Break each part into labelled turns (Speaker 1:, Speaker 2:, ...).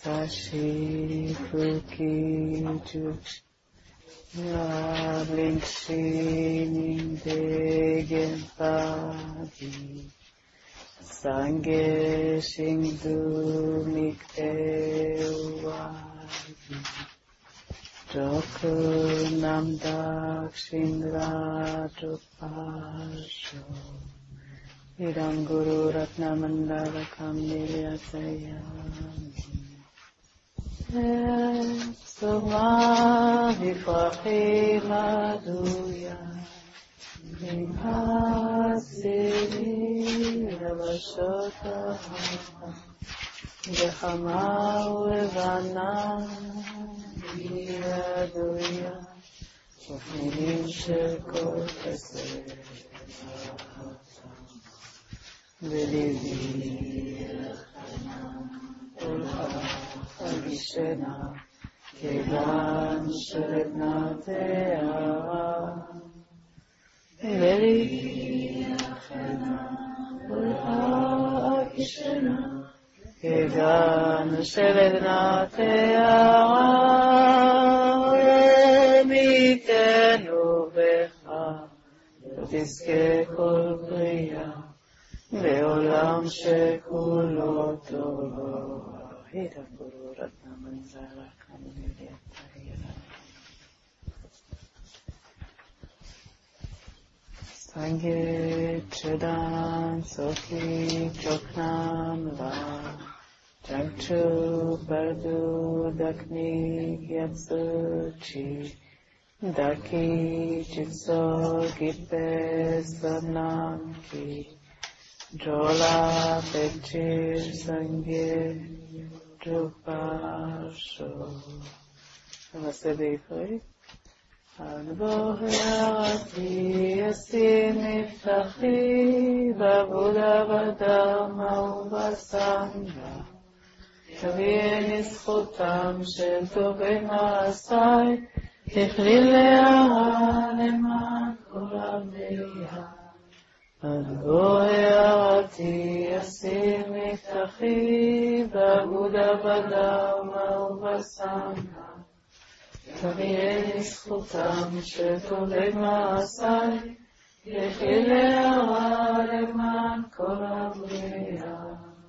Speaker 1: Kashikukijuch Lingshining Degen Pagi Sange Shingdu Miktewagi Joku Namdak Shinratu Pasho Idam Guru Ratna Mandala Kamniyatayami Suma Vifrahi Maduya Vimhasini Ravashota Dehama Uvana Viraduya Ufninim Shekot Kaseh Velivia Ulha Agishena Kegan Sheretna Te'ara Velivia Ulha Agishena Kegan Sheretna Te'ara Mitenu Becha Tizke Kol Priya Veolam Shekulo Tov Hida Guru Ratna Mandala Kamniyatayami Sange Chedan Soki Choknam La Jangchu Bardu Dakni Yatsuchi Daki Jitso Gipe Sanamki Jola Pechir Sange Drupasho נעשה בעברית. הנבוהרתי אשים מבטחי בעבודה בדרמה ובסנגה תביאני זכותם של טובי מעשיי תכליל להרע למען כל הבריאה הנבוהרתי אשים מבטחי בעבודה בדרמה ובסנגה תביאני זכותם של טובי מעשיי תכליל להרע למען כל הבריאה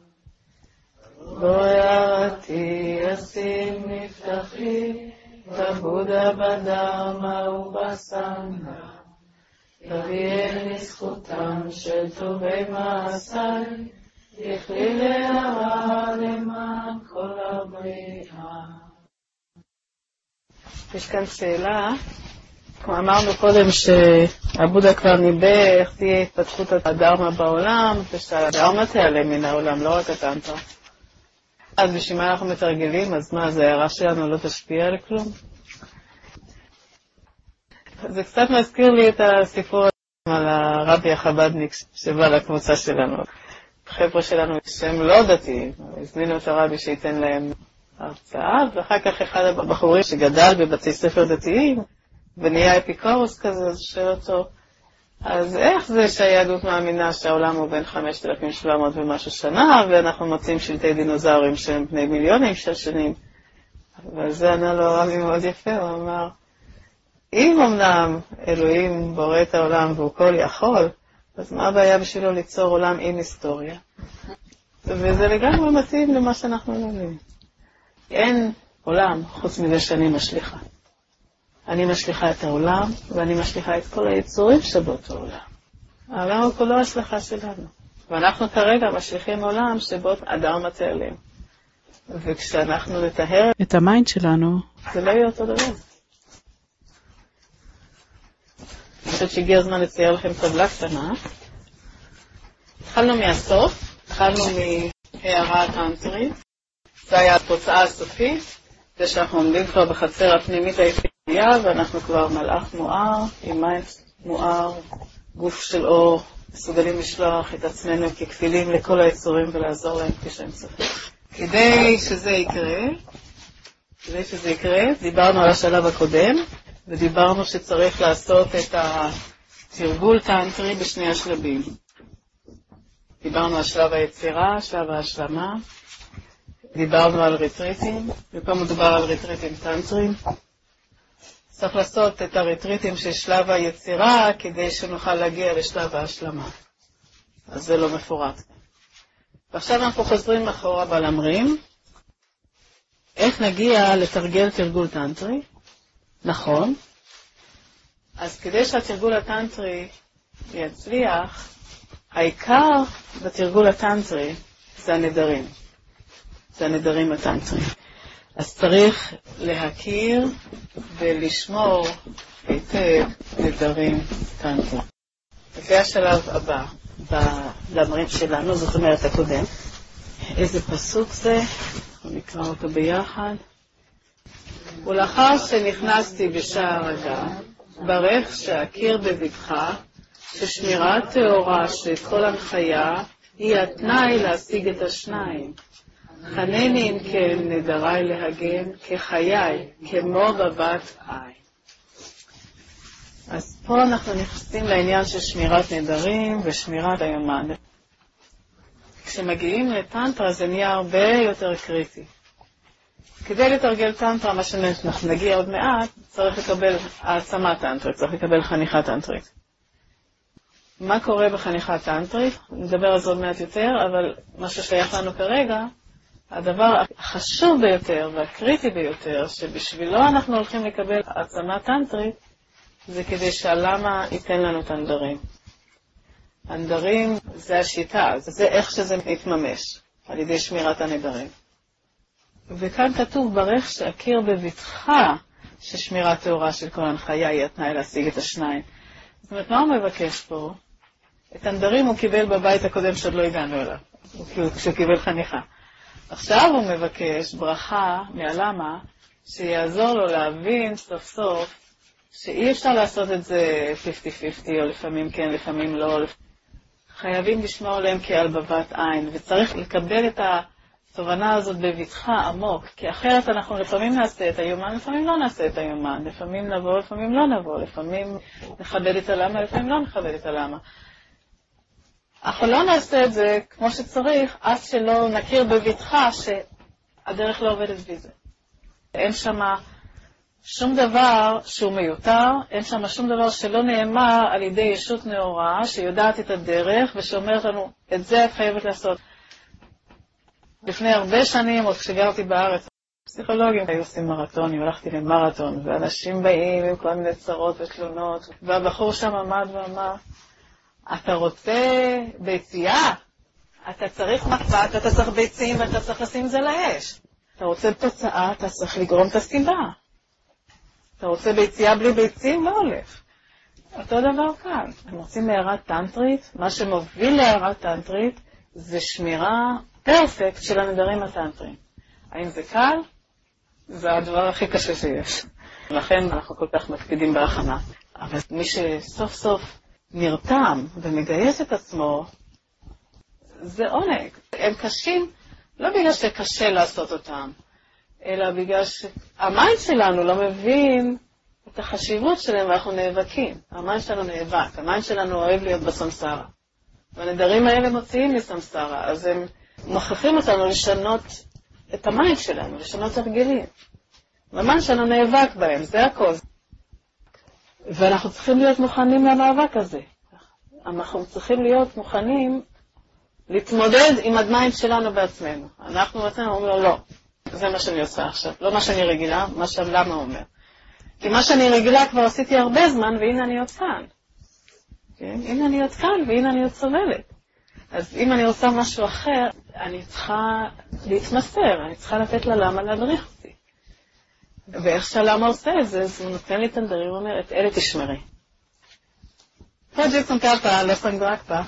Speaker 1: בו ירדתי אשים מבטחי בעבודה בדרמה ובסנגה תביאני זכותם של טובי מעשיי תכליל להרע למען כל הבריאה. יש כאן שאלה, כמו אמרנו קודם שהבודה כבר ניבא איך תהיה התפתחות הדרמה בעולם ושהדרמה תיעלם מן העולם, לא רק הטנטרה. אז בשביל מה אנחנו מתרגלים? אז מה, זה הערה שלנו לא תשפיע על כלום? זה קצת מזכיר לי את הסיפור על הרבי החבדניק שבא לקבוצה שלנו. החבר'ה שלנו שהם לא דתיים, הזמינו את הרבי שייתן להם הרצאה, ואחר כך אחד הבחורים שגדל בבתי ספר דתיים, ונהיה אפיקורוס כזה, אז שואל אותו, אז איך זה שהיהדות מאמינה שהעולם הוא בין 5,700 ומשהו שנה, ואנחנו מוצאים שלטי דינוזאורים שהם בני מיליונים של שנים? אבל זה ענה לו הרבי מאוד יפה, הוא אמר, אם אמנם אלוהים בורא את העולם והוא כל יכול, אז מה הבעיה בשבילו ליצור עולם עם היסטוריה? וזה לגמרי מתאים למה שאנחנו לומדים. אין עולם חוץ מזה שאני משליחה. אני משליחה את העולם, ואני משליחה את כל היצורים שבאותו עולם. העולם הוא כולו השלכה שלנו. ואנחנו כרגע משליחים עולם שבו הדרמה תיעלם. וכשאנחנו נטהר את המיינד שלנו, זה לא יהיה אותו דבר. אני חושבת שהגיע הזמן לצייר לכם טבלה קטנה. התחלנו מהסוף, התחלנו מהערה הטנטרית. זה היה התוצאה הסופית, זה שאנחנו עומדים כבר בחצר הפנימית היפייה, ואנחנו כבר מלאך מואר, עם מים מואר, גוף של אור, מסוגלים לשלוח את עצמנו ככפילים לכל היצורים ולעזור להם כשהם צופים. כדי שזה יקרה, דיברנו על השלב הקודם, ודיברנו שצריך לעשות את התרגול טנטרי בשני השלבים. דיברנו על שלב היצירה, שלב ההשלמה, דיברנו על ריטריטים, ופה מדובר על ריטריטים טנטריים. צריך לעשות את הריטריטים של שלב היצירה כדי שנוכל להגיע לשלב ההשלמה. אז זה לא מפורט. ועכשיו אנחנו חוזרים אחורה בלמרים. איך נגיע לתרגל תרגול טנטרי? נכון. אז כדי שהתרגול הטנטרי יצליח, העיקר בתרגול הטנטרי זה הנדרים. זה הנדרים הטנטריים. אז צריך להכיר ולשמור היטב נדרים טנטריים. זה השלב הבא בלמרים שלנו, זאת אומרת הקודם. איזה פסוק זה? נקרא אותו ביחד. ולאחר שנכנסתי בשער הגן, ברך שאכיר בבטחה ששמירת טהורה של כל הנחיה היא התנאי להשיג את השניים. חנני אם כן נדרי להגן כחיי, כמו בבת עין. אז פה אנחנו נכנסים לעניין של שמירת נדרים ושמירת היומן. כשמגיעים לטנטרה זה נהיה הרבה יותר קריטי. כדי לתרגל טנטרה, מה שאנחנו נגיע עוד מעט, צריך לקבל העצמה טנטרית, צריך לקבל חניכה טנטרית. מה קורה בחניכה טנטרית? נדבר על זה עוד מעט יותר, אבל מה ששייך לנו כרגע, הדבר החשוב ביותר והקריטי ביותר, שבשבילו אנחנו הולכים לקבל העצמה טנטרית, זה כדי שהלמה ייתן לנו את הנדרים. הנדרים זה השיטה, זה איך שזה מתממש, על ידי שמירת הנדרים. וכאן כתוב ברך שאכיר בבטחה ששמירת טהורה של כל הנחיה היא התנאי להשיג את השניים. זאת אומרת, מה הוא מבקש פה? את הנדרים הוא קיבל בבית הקודם שעוד לא הגענו אליו, כשהוא קיבל חניכה. עכשיו הוא מבקש ברכה מהלמה שיעזור לו להבין סוף סוף שאי אפשר לעשות את זה 50-50, או לפעמים כן, לפעמים לא. חייבים לשמור עליהם כעל בבת עין, וצריך לקבל את התובנה הזאת בבטחה עמוק, כי אחרת אנחנו לפעמים נעשה את היומן, לפעמים לא נעשה את היומן, לפעמים נבוא, לפעמים לא נבוא, לפעמים נכבד את הלמה, לפעמים לא נכבד את הלמה. אנחנו לא נעשה את זה כמו שצריך, עד שלא נכיר בבטחה שהדרך לא עובדת בזה. אין שם שום דבר שהוא מיותר, אין שם שום דבר שלא נאמר על ידי ישות נאורה, שיודעת את הדרך ושאומרת לנו, את זה את חייבת לעשות. לפני הרבה שנים, עוד כשגרתי בארץ, פסיכולוגים היו עושים מרתונים, הלכתי למרתון, ואנשים באים עם כל מיני צרות ותלונות, והבחור שם עמד ואמר, אתה רוצה ביציאה? אתה צריך מקפת, אתה צריך ביצים ואתה צריך לשים את זה לאש. אתה רוצה תוצאה, אתה צריך לגרום את הסיבה. אתה רוצה ביציאה בלי ביצים? לא הולך. אותו דבר כאן. הם רוצים להערת טנטרית, מה שמוביל להערת טנטרית זה שמירה פרפקט של הנדרים הטנטריים. האם זה קל? זה הדבר הכי קשה שיש. לכן אנחנו כל כך מקפידים בהכנה. אבל מי שסוף סוף נרתם ומגייס את עצמו, זה עונג. הם קשים לא בגלל שקשה לעשות אותם, אלא בגלל שהמיינד שלנו לא מבין את החשיבות שלהם ואנחנו נאבקים. המיינד שלנו נאבק, המיינד שלנו אוהב להיות בסמסרה. והנדרים האלה מוציאים מסמסרה, אז הם מוכרחים אותנו לשנות את המיינד שלנו, לשנות הרגלים. והמיינד שלנו נאבק בהם, זה הכל. ואנחנו צריכים להיות מוכנים למאבק הזה. אנחנו צריכים להיות מוכנים להתמודד עם המיינד שלנו בעצמנו. אנחנו בעצמנו אומרים, לא, זה מה שאני עושה עכשיו, לא מה שאני רגילה, מה שלמה אומר. כי מה שאני רגילה כבר עשיתי הרבה זמן, והנה אני עוד כאן. כן? הנה אני עוד כאן, והנה אני עוד סובלת. אז אם אני עושה משהו אחר, אני צריכה להתמסר, אני צריכה לתת ללמה להדריך אותי. ואיך שהלמה עושה את זה, אז הוא נותן לי את הנדרים, הוא אומר, את אלה תשמרי. פה ג'קסון קלפה, לסנגרקפה,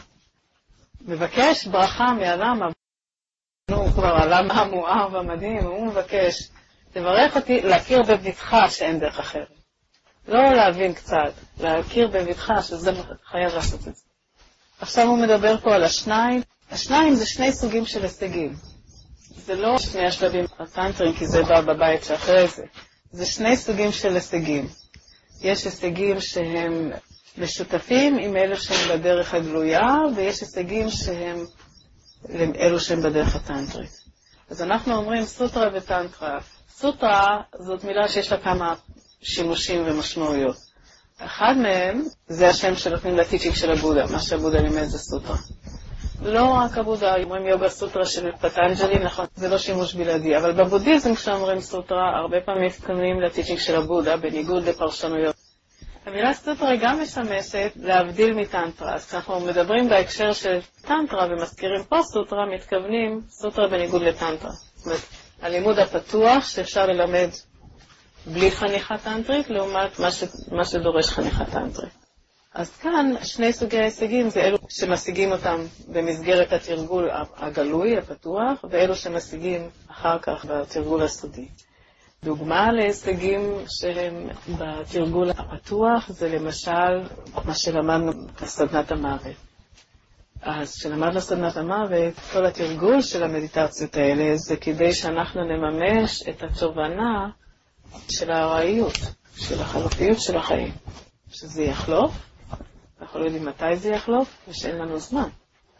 Speaker 1: מבקש ברכה מהלמה, הוא כבר הלמה המואר והמדהים, הוא מבקש, תברך אותי להכיר בבטחה שאין דרך אחרת. לא להבין קצת, להכיר בבטחה שזה חייב לעשות את זה. עכשיו הוא מדבר פה על השניים. השניים זה שני סוגים של הישגים. זה לא שני השלבים הטנטריים, כי זה בא בבית שאחרי זה. זה שני סוגים של הישגים. יש הישגים שהם משותפים עם אלו שהם בדרך הגלויה, ויש הישגים שהם אלו שהם בדרך הטנטרית. אז אנחנו אומרים סוטרה וטנטרה. סוטרה זאת מילה שיש לה כמה שימושים ומשמעויות. אחד מהם זה השם שנותנים לטיצ'ינג של הבודה, מה שהבודה לימד זה סוטרה. לא רק הבודה, אומרים יוגה סוטרה של פטנג'לי, נכון, זה לא שימוש בלעדי, אבל בבודיזם כשאומרים סוטרה, הרבה פעמים מתכוונים לטיצ'ינג של הבודה, בניגוד לפרשנויות. המילה סוטרה גם משמשת להבדיל מטנטרה, אז כשאנחנו מדברים בהקשר של טנטרה ומזכירים פה סוטרה, מתכוונים סוטרה בניגוד לטנטרה. זאת אומרת, הלימוד הפתוח שאפשר ללמד בלי חניכה טנטרית, לעומת מה שדורש חניכה טנטרית. אז כאן שני סוגי ההישגים זה אלו שמשיגים אותם במסגרת התרגול הגלוי, הפתוח, ואלו שמשיגים אחר כך בתרגול הסודי. דוגמה להישגים שהם בתרגול הפתוח זה למשל מה שלמדנו בסדנת המוות. אז כשלמדנו סדנת המוות, כל התרגול של המדיטציות האלה זה כדי שאנחנו נממש את התובנה של הארעיות, של החלופיות של החיים. שזה יחלוף, אנחנו לא יודעים מתי זה יחלוף, ושאין לנו זמן.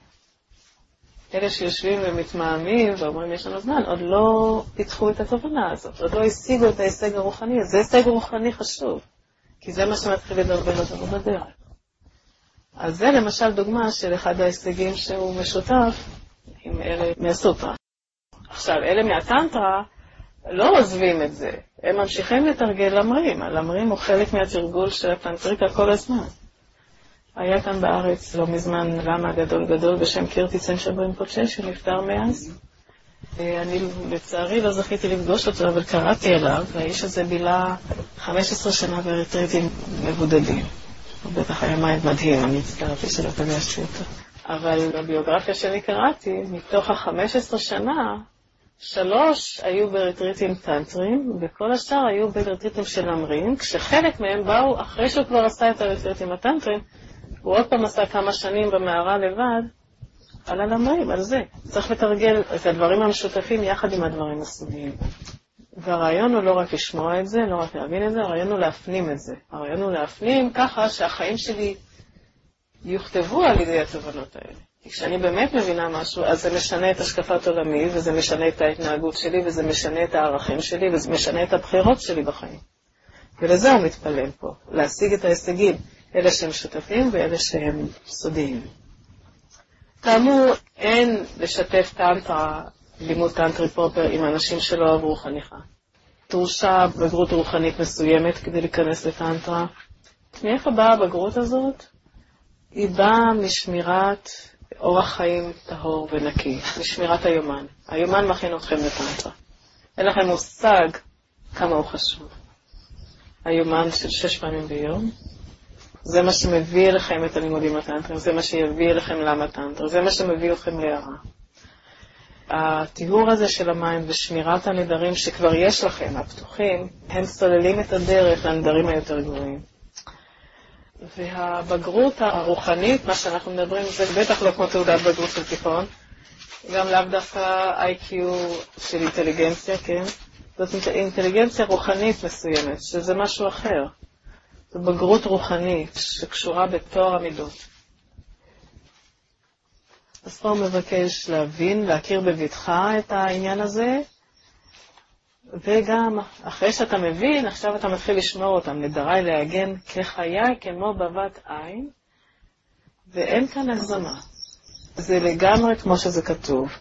Speaker 1: אלה שיושבים ומתמהמים ואומרים יש לנו זמן, עוד לא פיתחו את התובנה הזאת, עוד לא השיגו את ההישג הרוחני. זה הישג רוחני חשוב, כי זה מה שמתחיל לדרבן אותנו בדרך. אז זה למשל דוגמה של אחד ההישגים שהוא משותף עם אלה מהסוטרה. עכשיו, אלה מהטנטרה לא עוזבים את זה, הם ממשיכים לתרגל למרים. הלמרים הוא חלק מהתרגול של הטנטריקה כל הזמן. היה כאן בארץ לא מזמן למה גדול בשם קירטיצן שברין פוצ'ה שנפטר מאז. אני לצערי לא זכיתי לפגוש אותו, אבל קראתי אליו, והאיש הזה בילה 15 שנה בריטריטים מבודדים. הוא בטח היה מדהים, אני הצטערתי שלא פגשתי אותו. אבל בביוגרפיה שלי קראתי, מתוך ה-15 שנה, 3 היו בריטריטים טנטרים, וכל השאר היו בריטריטים של למרים, כשחלק מהם באו אחרי שהוא כבר עשה את הריטריטים הטנטרים, הוא עוד פעם עשה כמה שנים במערה לבד, על הלמרים, על זה. צריך לתרגל את הדברים המשותפים יחד עם הדברים הסודיים. והרעיון הוא לא רק לשמוע את זה, לא רק להבין את זה, הרעיון הוא להפנים את זה. הרעיון הוא להפנים ככה שהחיים שלי יוכתבו על ידי התובנות האלה. כי כשאני באמת מבינה משהו, אז זה משנה את השקפת עולמי, וזה משנה את ההתנהגות שלי, וזה משנה את הערכים שלי, וזה משנה את הבחירות שלי בחיים. ולזה הוא מתפלל פה, להשיג את ההישגים, אלה שהם שותפים ואלה שהם סודיים. כאמור, אין לשתף טנטרה, לימוד טנטרי פרופר עם אנשים שלא עברו חניכה. דרושה בגרות רוחנית מסוימת כדי להיכנס לטנטרה. מאיפה באה הבגרות הזאת? היא באה משמירת אורח חיים טהור ונקי, משמירת היומן. היומן מכין אתכם לטנטרה. אין לכם מושג כמה הוא חשוב. היומן של 6 פעמים ביום, זה מה שמביא אליכם את הלימודים לטנטרה, זה מה שיביא אליכם למה טנטרה, זה מה שמביא אתכם להערה. הטיהור הזה של המים ושמירת הנדרים שכבר יש לכם, הפתוחים, הם סוללים את הדרך לנדרים היותר גבוהים. והבגרות הרוחנית, מה שאנחנו מדברים, זה בטח לא כמו תעודת בגרות של תיכון, גם לאו דווקא IQ של אינטליגנציה, כן? זאת אינטליגנציה רוחנית מסוימת, שזה משהו אחר. זו בגרות רוחנית שקשורה בתואר המידות. אז פה הוא מבקש להבין, להכיר בבטחה את העניין הזה, וגם אחרי שאתה מבין, עכשיו אתה מתחיל לשמור אותם, נדרי להגן כחיי כמו בבת עין, ואין כאן הגזמה. זה לגמרי כמו שזה כתוב.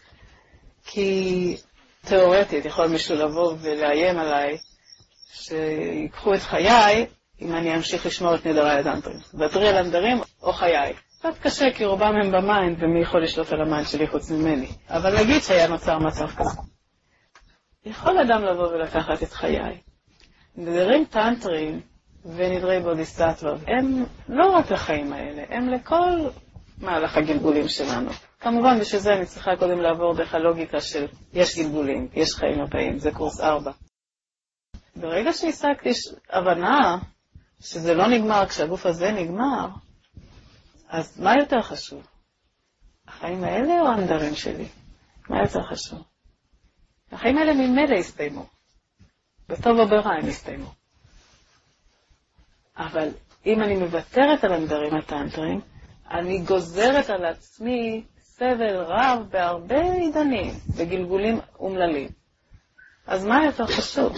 Speaker 1: כי תיאורטית יכול מישהו לבוא ולאיים עליי שיקחו את חיי, אם אני אמשיך לשמור את נדרי הטנטרים. ותרי על הנדרים או חיי. קצת קשה כי רובם הם במיינד, ומי יכול לשלוט על המיינד שלי חוץ ממני. אבל נגיד שהיה נוצר מצב כזה. יכול אדם לבוא ולקחת את חיי. נדרים טנטרים ונדרי בודיסטטווה, הם לא רק לחיים האלה, הם לכל מהלך הגלגולים שלנו. כמובן, בשביל זה אני צריכה קודם לעבור דרך הלוגיקה של יש גלגולים, יש חיים הבאים, זה קורס 4. ברגע שהשגתי הבנה שזה לא נגמר כשהגוף הזה נגמר, אז מה יותר חשוב? החיים האלה או הנדרים שלי? מה יותר חשוב? החיים האלה ממילא הסתיימו. בטוב או ברע הם הסתיימו. אבל אם אני מוותרת על הנדרים הטנטרים, אני גוזרת על עצמי סבל רב בהרבה עידנים, בגלגולים אומללים. אז מה יותר חשוב?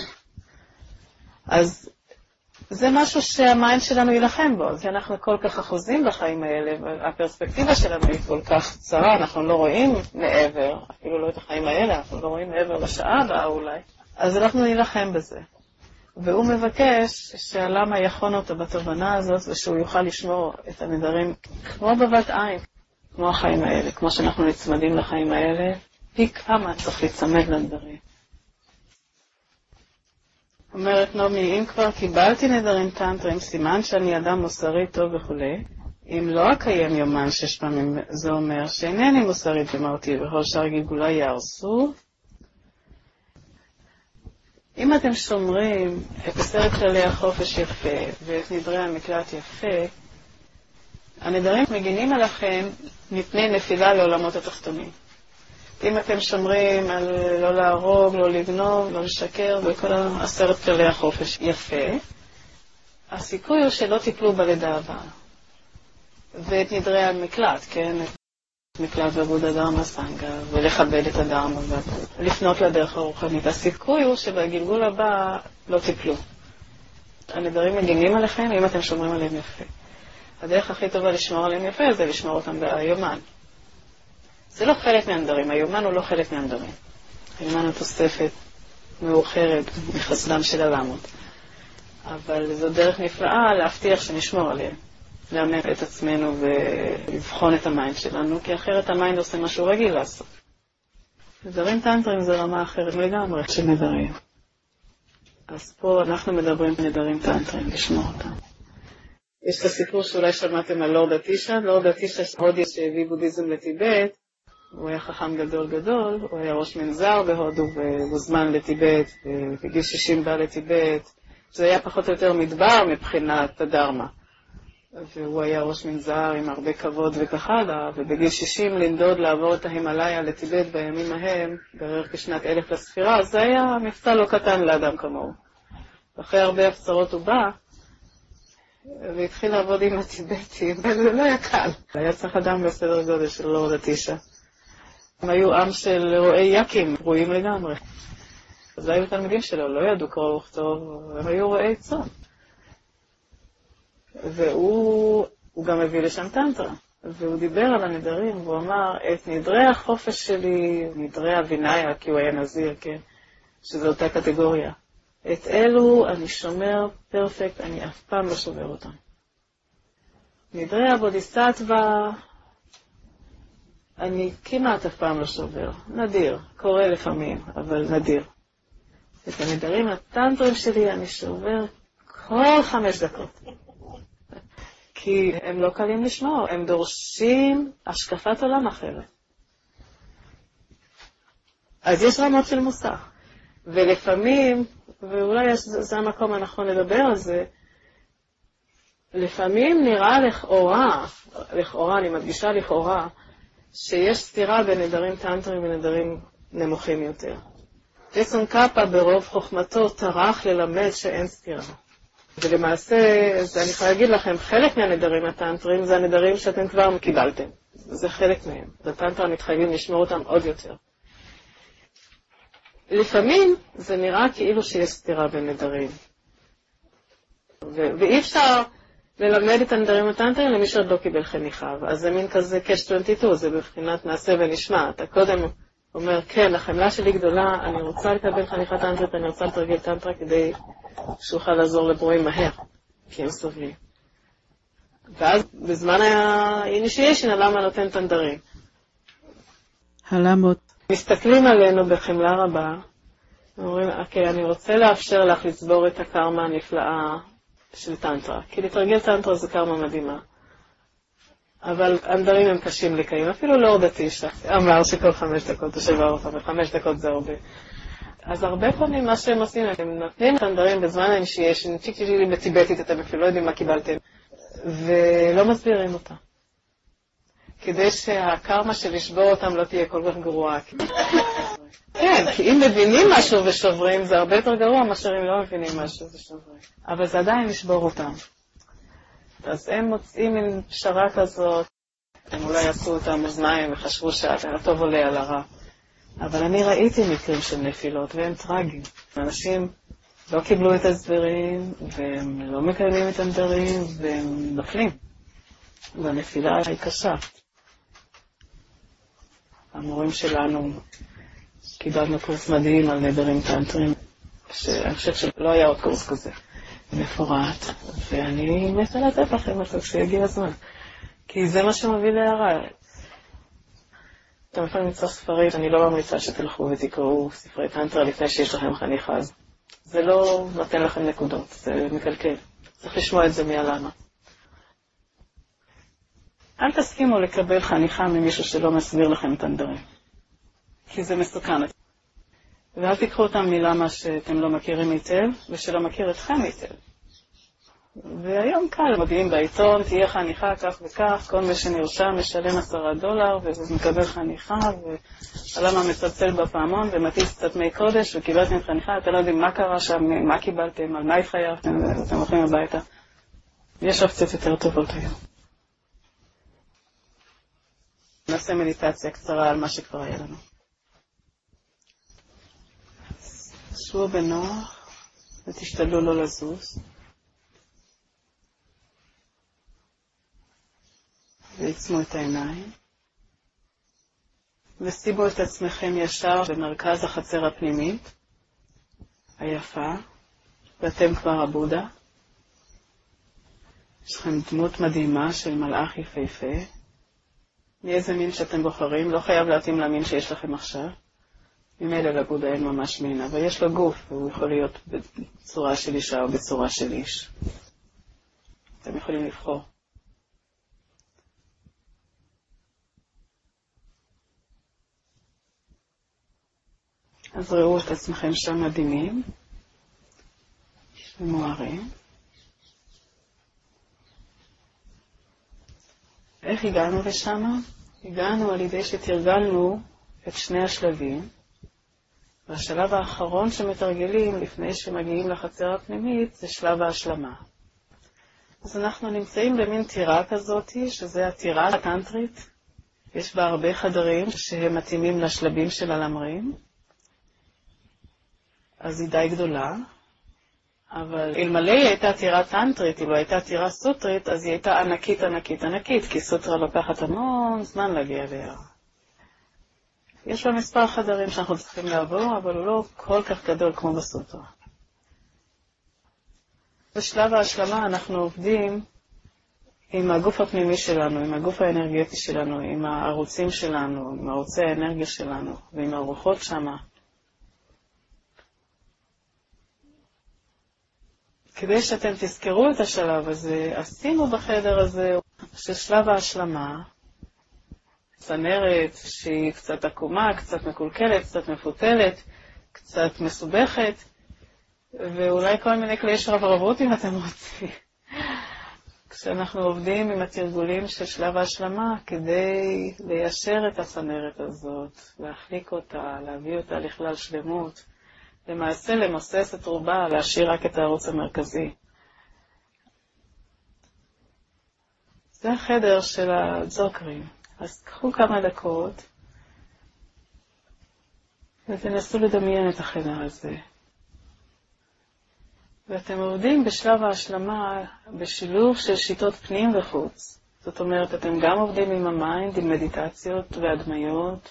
Speaker 1: אז זה משהו שהמיינד שלנו ילחם בו, כי אנחנו כל כך אחוזים בחיים האלה, והפרספקטיבה שלנו היא כל כך קצרה, אנחנו לא רואים מעבר, אפילו לא את החיים האלה, אנחנו לא רואים מעבר לשעה הבאה אולי. אז אנחנו נילחם בזה. והוא מבקש שהלמה יכון אותו בתובנה הזאת, ושהוא יוכל לשמור את הנדרים כמו בבת עין, כמו החיים האלה, כמו שאנחנו נצמדים לחיים האלה, פי כמה צריך להצמד לנדרים. אומרת נעמי, אם כבר קיבלתי נדרים טנטרים, סימן שאני אדם מוסרי טוב וכו', אם לא אקיים יומן 6 פעמים, זה אומר שאינני מוסרית ומהותי, וכל שאר גלגולי יהרסו. אם אתם שומרים את 10 כללי החופש יפה, ואת נדרי המקלט יפה, הנדרים מגינים עליכם מפני נפילה לעולמות התחתונים. אם אתם שומרים על לא להרוג, לא לגנוב, לא לשקר, וכל 10 כללי החופש יפה, הסיכוי הוא שלא תיפלו בלידה הבאה. ואת נדרי המקלט, כן? את מקלט ועבודה דרמה סנגה, ולכבד את הדרמה, ולפנות לדרך הרוחנית. הסיכוי הוא שבגלגול הבא לא תיפלו. הנדרים מגינים עליכם אם אתם שומרים עליהם יפה. הדרך הכי טובה לשמור עליהם יפה זה לשמור אותם ביומן. זה לא חלק מהנדרים, היומן הוא לא חלק מהנדרים. היומן הוא תוספת מאוחרת מחסדם של הלמות. אבל זו דרך נפלאה להבטיח שנשמור עליהם. לאמן את עצמנו ולבחון את המיינד שלנו, כי אחרת המיינד עושה משהו רגיל לעשות. נדרים טנטרים זה רמה אחרת לגמרי של נדרים. אז פה אנחנו מדברים נדרים טנטרים, לשמור אותם. יש את הסיפור שאולי שמעתם על לורד אטישה. לורד אטישה הודי שהביא בודהיזם לטיבט, הוא היה חכם גדול גדול, הוא היה ראש מנזר בהודו והוזמן לטיבט, בגיל 60 בא לטיבט. זה היה פחות או יותר מדבר מבחינת הדרמה. והוא היה ראש מנזר עם הרבה כבוד וכך הלאה, ובגיל 60 לנדוד לעבור את ההימאליה לטיבט בימים ההם, בערך כשנת 1000 לספירה, אז זה היה מבצע לא קטן לאדם כמוהו. אחרי הרבה הפצרות הוא בא, והתחיל לעבוד עם הטיבטים, וזה לא היה קל. היה צריך אדם בסדר גודל של לורד אטישה. הם היו עם של רועי יקים, רואים לגמרי. אז היו תלמידים שלו, לא ידעו קרוא וכתוב, הם היו רועי צאן. והוא גם הביא לשם טנטרה, והוא דיבר על הנדרים, והוא אמר, את נדרי החופש שלי, נדרי הווינאיה, כי הוא היה נזיר, כן, שזו אותה קטגוריה. את אלו אני שומר פרפקט, אני אף פעם לא שובר אותם. נדרי הבודיסטווה, אני כמעט אף פעם לא שובר, נדיר, קורה לפעמים, אבל נדיר. את הנדרים הטנטרים שלי אני שובר כל 5 דקות. כי הם לא קלים לשמור, הם דורשים השקפת עולם אחרת. אז יש רמות של מוסר. ולפעמים, ואולי זה המקום הנכון לדבר על זה, לפעמים נראה לכאורה, אני מדגישה לכאורה, שיש סתירה בין נדרים טנטרים ונדרים נמוכים יותר. ג'ייסון קאפה ברוב חוכמתו טרח ללמד שאין סתירה. ולמעשה, אני יכולה להגיד לכם, חלק מהנדרים הטנטרים זה הנדרים שאתם כבר קיבלתם. זה חלק מהם. בטנטרה מתחייבים לשמור אותם עוד יותר. לפעמים זה נראה כאילו שיש סתירה בין נדרים. ואי אפשר ללמד את הנדרים הטנטרים למי שעוד לא קיבל חניכה. אז זה מין כזה catch-22, זה בבחינת נעשה ונשמע. אתה קודם אומר, כן, החמלה שלי גדולה, אני רוצה לקבל חניכה טנטרית, אני רוצה לתרגל טנטרה כדי שאוכל לעזור לברואים מהר, כי הם סובלים. ואז בזמן ה-initiation, הלמה נותן תנדרים.
Speaker 2: הלמות.
Speaker 1: מסתכלים עלינו בחמלה רבה, אומרים, אוקיי, אני רוצה לאפשר לך לצבור את הקרמה הנפלאה של טנטרה, כי לתרגל טנטרה זה קרמה מדהימה. אבל הנדרים הם קשים לקיים, אפילו לורד אטישה אמר שכל 5 דקות הוא שבר אותם, ו5 דקות זה הרבה. אז הרבה פעמים מה שהם עושים, הם נותנים את הנדרים בזמן האינשיאשן, צ'יק בטיבטית, אתם אפילו לא יודעים מה קיבלתם, ולא מסבירים אותה. כדי שהקרמה של לשבור אותם לא תהיה כל כך גרועה. כן, כי אם מבינים משהו ושוברים, זה הרבה יותר גרוע מאשר אם לא מבינים משהו ושוברים. אבל זה עדיין לשבור אותם. אז הם מוצאים מין פשרה כזאת, הם אולי עשו את המאזניים וחשבו שהטוב עולה על הרע. אבל אני ראיתי מקרים של נפילות, והם טרגיים. אנשים לא קיבלו את הסברים, והם לא מקיימים את הנדרים, והם נופלים. והנפילה היא קשה. המורים שלנו, קיבלנו קורס מדהים על נדרים טנטרים, שאני חושבת שלא היה עוד קורס כזה מפורט, ואני מתה לתת לכם אותו כשיגיע הזמן. כי זה מה שמביא להערה. אתם יכולים למצוא ספרים, אני לא ממליצה שתלכו ותקראו ספרי טנטרה לפני שיש לכם חניכה. זה לא נותן לכם נקודות, זה מקלקל. צריך לשמוע את זה מהלמה. אל תסכימו לקבל חניכה ממישהו שלא מסביר לכם את הנדרים. כי זה מסוכן. ואל תיקחו אותם מלמה שאתם לא מכירים היטב, ושלא מכיר אתכם היטב. והיום קל, מודיעים בעיתון, תהיה חניכה כך וכך, כל מי שנרשם משלם $10, ומקבל חניכה, והלמה מצלצל בפעמון, ומטיס קצת מי קודש, וקיבלתם חניכה, אתם לא יודעים מה קרה שם, מה קיבלתם, על מה התחייבתם, ואתם הולכים הביתה. יש אופציות יותר טובות היום. נעשה מדיטציה קצרה על מה שכבר היה לנו. שבו בנוח, ותשתדלו לא לזוז. ועצמו את העיניים. ושימו את עצמכם ישר במרכז החצר הפנימית, היפה, ואתם כבר הבודה. יש לכם דמות מדהימה של מלאך יפהפה. מאיזה מין שאתם בוחרים, לא חייב להתאים למין שיש לכם עכשיו. ממילא לבודה אין ממש מין, אבל יש לו גוף, והוא יכול להיות בצורה של אישה או בצורה של איש. אתם יכולים לבחור. אז ראו את עצמכם שם מדהימים, ומוארים. איך הגענו לשם? הגענו על ידי שתרגלנו את שני השלבים, והשלב האחרון שמתרגלים לפני שמגיעים לחצר הפנימית זה שלב ההשלמה. אז אנחנו נמצאים במין טירה כזאת, שזה הטירה הטנטרית. יש בה הרבה חדרים שהם מתאימים לשלבים של הלמרים. אז היא די גדולה, אבל אלמלא היא הייתה טירה טנטרית, אילו הייתה טירה סוטרית, אז היא הייתה ענקית, ענקית, ענקית, כי סוטרה לוקחת המון זמן להגיע אליה. יש בה מספר חדרים שאנחנו צריכים לעבור, אבל הוא לא כל כך גדול כמו בסוטרה. בשלב ההשלמה אנחנו עובדים עם הגוף הפנימי שלנו, עם הגוף האנרגטי שלנו, עם הערוצים שלנו, עם ערוצי האנרגיה שלנו, ועם הרוחות שמה. כדי שאתם תזכרו את השלב הזה, אז שימו בחדר הזה ששלב ההשלמה, צנרת שהיא קצת עקומה, קצת מקולקלת, קצת מפותלת, קצת מסובכת, ואולי כל מיני כלי שרברבות אם אתם רוצים. כשאנחנו עובדים עם התרגולים של שלב ההשלמה, כדי ליישר את הצנרת הזאת, להחליק אותה, להביא אותה לכלל שלמות, למעשה למוסס את רובה, להשאיר רק את הערוץ המרכזי. זה החדר של הזוקרים. אז קחו כמה דקות, ותנסו לדמיין את החדר הזה. ואתם עובדים בשלב ההשלמה בשילוב של שיטות פנים וחוץ. זאת אומרת, אתם גם עובדים עם המיינד, עם מדיטציות והדמיות,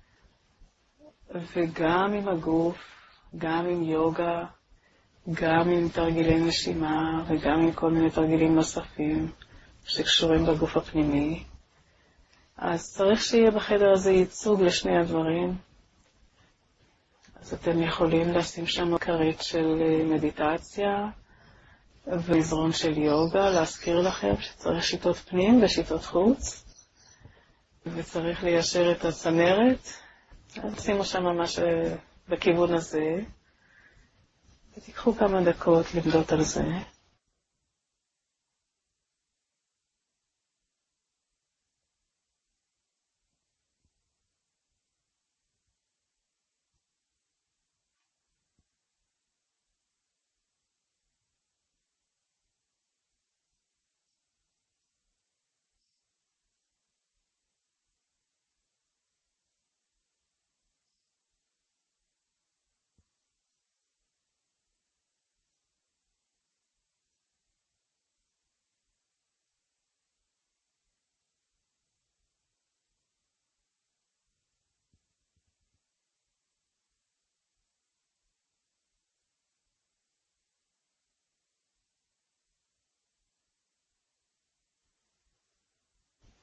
Speaker 1: וגם עם הגוף, גם עם יוגה, גם עם תרגילי נשימה, וגם עם כל מיני תרגילים נוספים שקשורים בגוף הפנימי. אז צריך שיהיה בחדר הזה ייצוג לשני הדברים. אז אתם יכולים לשים שם כרית של מדיטציה ומזרון של יוגה, להזכיר לכם שצריך שיטות פנים ושיטות חוץ, וצריך ליישר את הצנרת. אז שימו שם ממש בכיוון הזה, ותיקחו כמה דקות למדות על זה.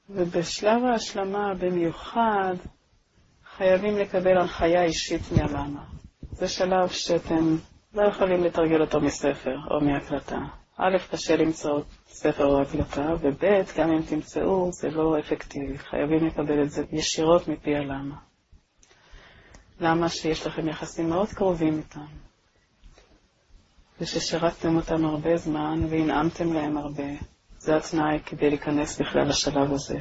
Speaker 1: ובשלב ההשלמה במיוחד חייבים לקבל הנחיה אישית מהלמה. זה שלב שאתם לא יכולים לתרגל אותו מספר או מהקלטה. א', קשה למצוא ספר או הקלטה, וב', גם אם תמצאו, זה לא אפקטיבי. חייבים לקבל את זה ישירות מפי הלמה. למה שיש לכם יחסים מאוד קרובים איתם, וששירתתם אותם הרבה זמן והנעמתם להם הרבה. זה התנאי כדי להיכנס בכלל לשלב הזה.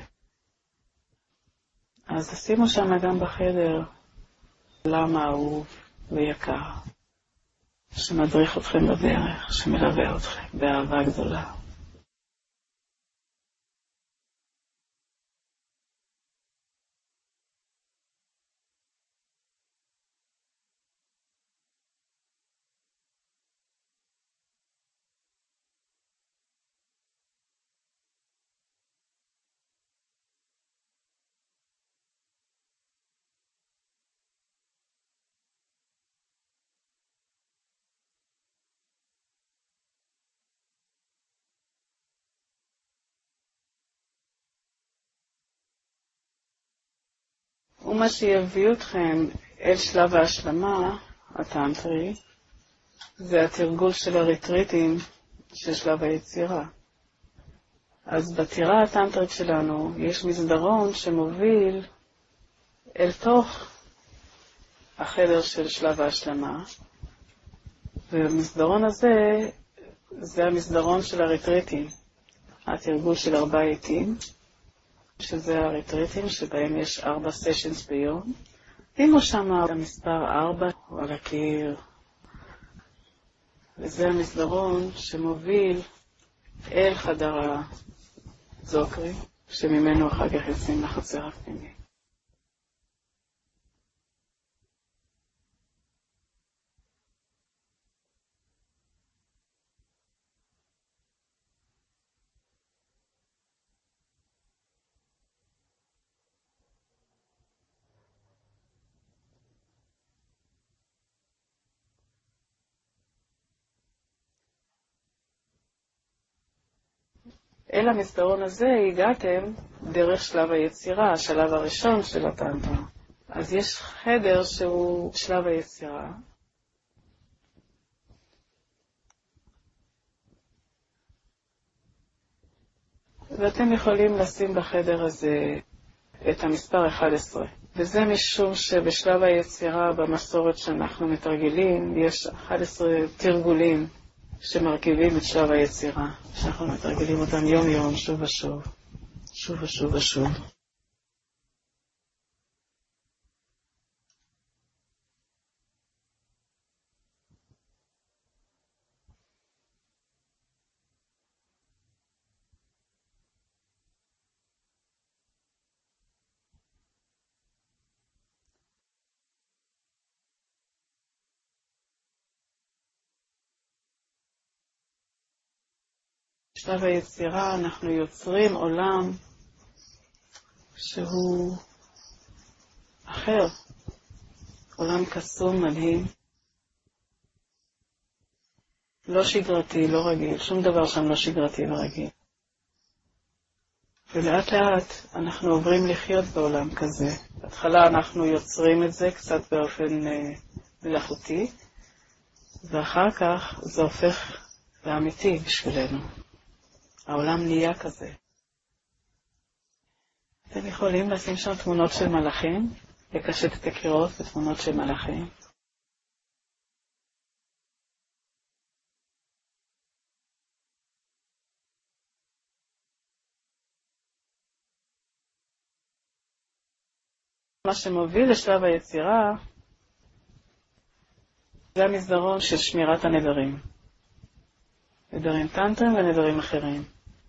Speaker 1: אז תשימו שם גם בחדר למה אהוב ויקר, שמדריך אתכם בדרך, שמלווה אתכם באהבה גדולה. ומה שיביא אתכם אל שלב ההשלמה, הטנטרי, זה התרגול של הריטריטים של שלב היצירה. אז בטירה הטנטרית שלנו יש מסדרון שמוביל אל תוך החדר של שלב ההשלמה, והמסדרון הזה זה המסדרון של הריטריטים, התרגול של 4 עיתים, שזה הריטריטים שבהם יש 4 סשנס ביום. שימו שם המספר 4 על הקיר, וזה המסדרון שמוביל אל חדר הזוקרי, שממנו אחר כך יוצאים לחצר הפנימי. אל המסדרון הזה הגעתם דרך שלב היצירה, השלב הראשון של הטנטרה. אז יש חדר שהוא שלב היצירה. ואתם יכולים לשים בחדר הזה את המספר 11. וזה משום שבשלב היצירה, במסורת שאנחנו מתרגלים, יש 11 תרגולים שמרכיבים את שלב היצירה, שאנחנו מתרגלים אותם יום יום, שוב ושוב, שוב ושוב ושוב. בשלב היצירה אנחנו יוצרים עולם שהוא אחר, עולם קסום, מדהים, לא שגרתי, לא רגיל, שום דבר שם לא שגרתי ורגיל. ולאט לאט אנחנו עוברים לחיות בעולם כזה. בהתחלה אנחנו יוצרים את זה קצת באופן מלאכותי, ואחר כך זה הופך לאמיתי בשבילנו. העולם נהיה כזה. אתם יכולים לשים שם תמונות של מלאכים, לקשט את הקירות בתמונות של מלאכים. מה שמוביל לשלב היצירה זה המסדרון של שמירת הנדרים. נדרים טנטרים ונדרים אחרים.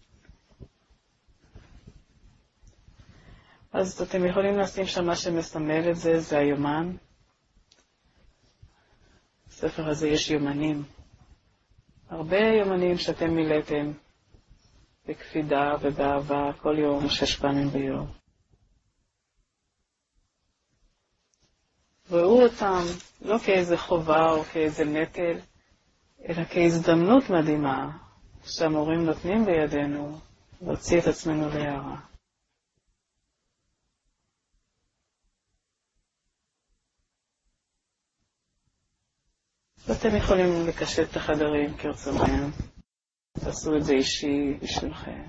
Speaker 1: אז אתם יכולים לשים שם מה שמסמל את זה, זה היומן. בספר הזה יש יומנים. הרבה יומנים שאתם מילאתם בקפידה ובאהבה כל יום 6 פעמים ביום. ראו אותם לא כאיזה חובה או כאיזה נטל, אלא כהזדמנות מדהימה שהמורים נותנים בידינו להוציא את עצמנו להערה. ואתם יכולים לקשט את החדרים כרצונכם. תעשו את זה אישי בשבילכם.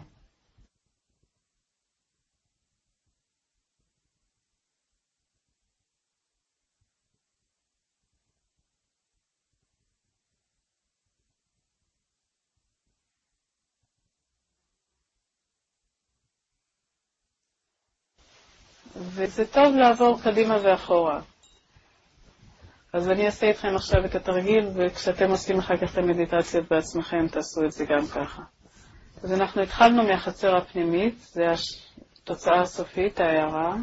Speaker 1: וזה טוב לעבור קדימה ואחורה. אז אני אעשה איתכם עכשיו את התרגיל, וכשאתם עושים אחר כך את המדיטציות בעצמכם, תעשו את זה גם ככה. אז אנחנו התחלנו מהחצר הפנימית, זה התוצאה הסופית, ההערה.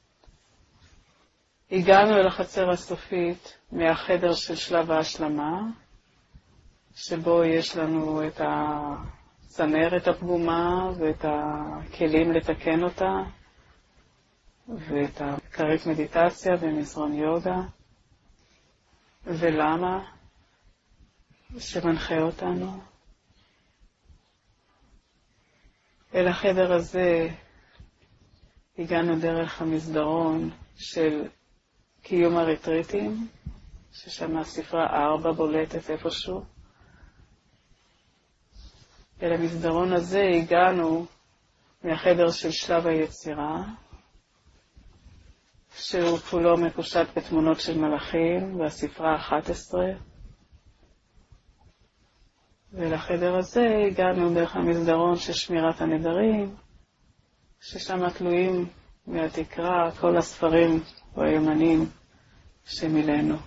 Speaker 1: הגענו אל החצר הסופית מהחדר של שלב ההשלמה, שבו יש לנו את הצנרת הפגומה ואת הכלים לתקן אותה, ואת הכרית מדיטציה ומזרון יוגה. ולמה? שמנחה אותנו. אל החדר הזה הגענו דרך המסדרון של קיום הריטריטים, ששם הספרה 4 בולטת איפשהו. אל המסדרון הזה הגענו מהחדר של שלב היצירה, שהוא כולו מקושט בתמונות של מלאכים, והספרה 11. ולחדר הזה הגענו דרך המסדרון של שמירת הנדרים, ששם תלויים מהתקרה כל הספרים והיומנים שמילאנו,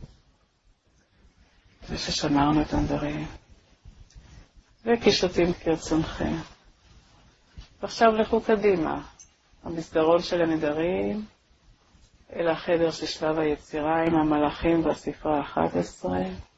Speaker 1: וששמרנו את הנדרים. וקישוטים כרצונכם. ועכשיו לכו קדימה, המסדרון של הנדרים, אל החדר של שלב היצירה עם המלאכים והספרה 11,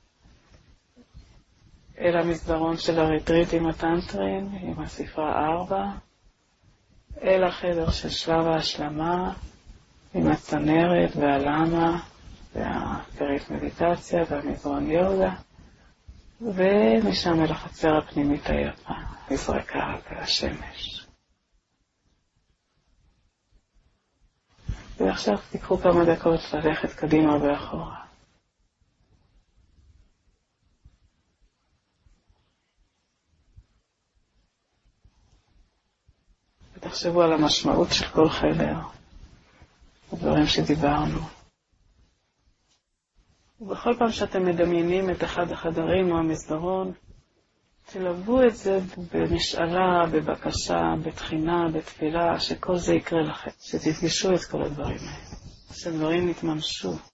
Speaker 1: אל המסדרון של הריטריטים הטנטרים עם הספרה 4, אל החדר של שלב ההשלמה עם הצנרת והלמה והכרית מדיטציה והמזרון יוגה, ומשם אל החצר הפנימית היפה, מזרקה והשמש. ועכשיו תיקחו כמה דקות ללכת קדימה ואחורה. ותחשבו על המשמעות של כל חדר, הדברים שדיברנו. ובכל פעם שאתם מדמיינים את אחד החדרים או המסדרון, תלוו את זה במשאלה, בבקשה, בתחינה, בתפילה, שכל זה יקרה לכם, שתפגשו את כל הדברים האלה, שדברים יתממשו.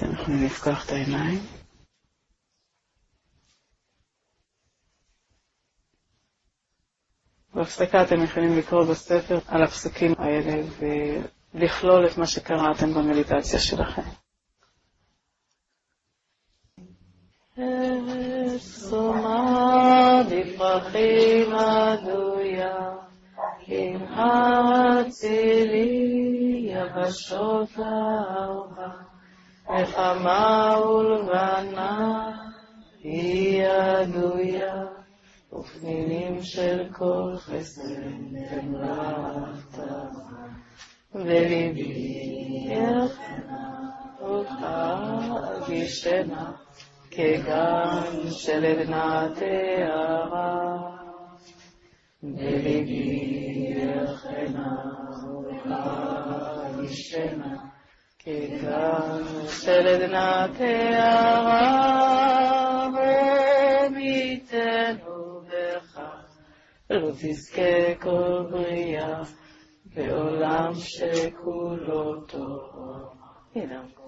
Speaker 1: אתם יכולים לפקוח את העיניים. בהפסקה אתם יכולים לקרוא בספר על הפסוקים האלה ולכלול את מה שקראתם במדיטציה שלכם. סומה בפרחים עדויה, עם הצילי יבשות לארבע, נחמה ולבנה היא עדויה, ופנינים של כל חסד תמלאת, וליבי יחנה אותך אגישנה, כגן של עדנה תארה, וליבי יחנה אותך אגישנה, כגן של עדנה תארה, ומיתנו בך לא תזכה כל בריאה, בעולם שכולו טוב. הנה